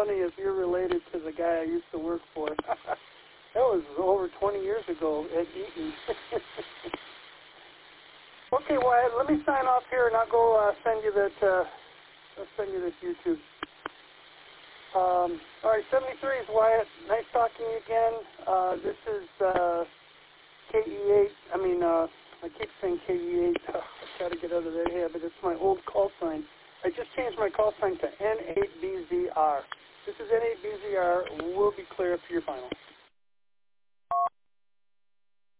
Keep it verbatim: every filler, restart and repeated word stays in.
funny if you're related to the guy I used to work for. That was over twenty years ago at Eaton. Okay, Wyatt, let me sign off here, and I'll go uh, send you that. Uh, I'll send you this YouTube. Um, all right, seventy-three is Wyatt. Nice talking to you again. Uh, this is uh, K E eight. I mean, uh, I keep saying K E eight. Oh, I got to get out of that habit. It's my old call sign. I just changed my call sign to N eight B Z R. This is N eight B Z R. We'll be clear up to your final.